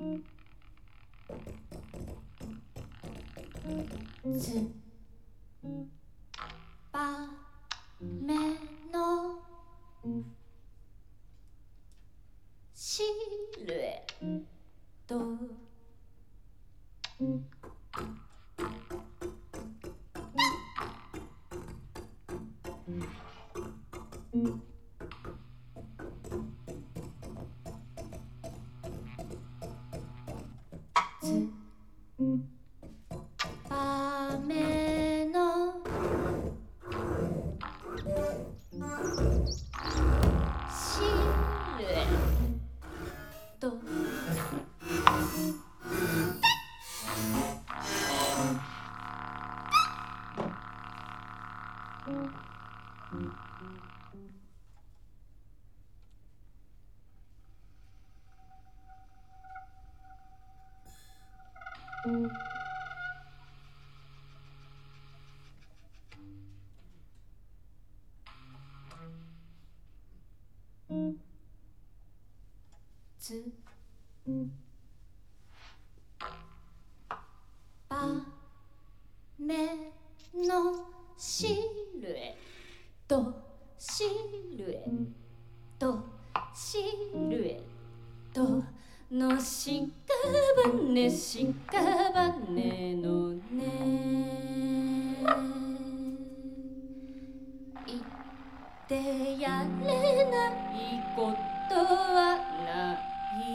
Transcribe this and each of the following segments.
つばめのシルエットつばめのシルエットつばめのシルエットシルエットシルエットのしかばねしかばねのね言ってやれないことはない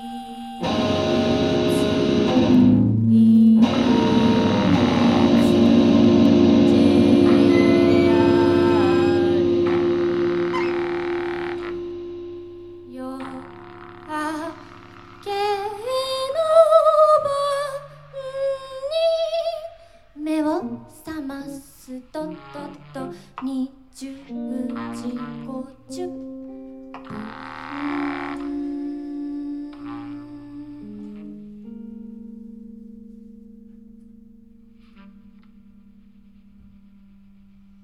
夜明けの晩に目を覚ますと20時50